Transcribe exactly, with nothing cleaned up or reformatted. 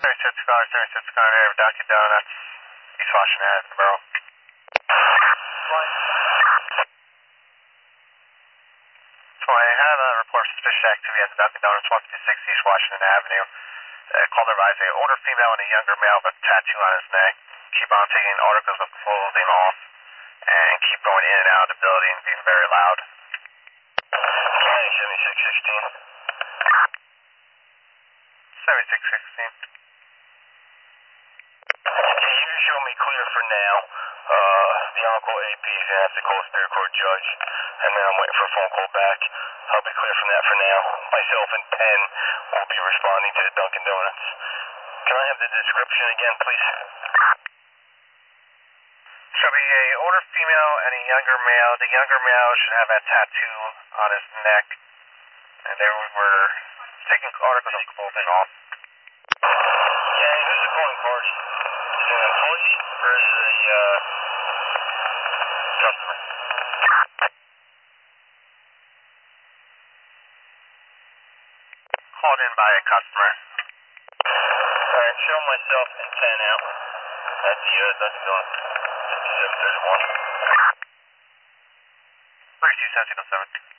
seventy-six car, seventy-six car there, Dunkin' Donuts, East Washington Avenue, bro. So I have a report of suspicious activity at the Dunkin' Donuts, one fifty-six East Washington Avenue. Uh, called advise a older female and a younger male with a tattoo on his neck. Keep on taking articles of clothing off and keep going in and out of the building, being very loud. County seventy-six sixteen. seventy-six sixteen. Okay, you can show me clear for now. Uh, the Uncle A P is going to have to call Superior Court Judge, and then I'm waiting for a phone call back. I'll be clear from that for now. Myself and Penn will be responding to the Dunkin' Donuts. Can I have the description again, please? Should be a older female and a younger male. The younger male should have a tattoo on his neck, and they were taking articles of clothing off. Yeah, who's the calling party? Is it an employee or is it a uh, customer? Called in by a customer. Alright, show myself and Penn out at the uh, Dunkin' Donuts, fifty-seven thirty-one. thirty-two seven oh seven.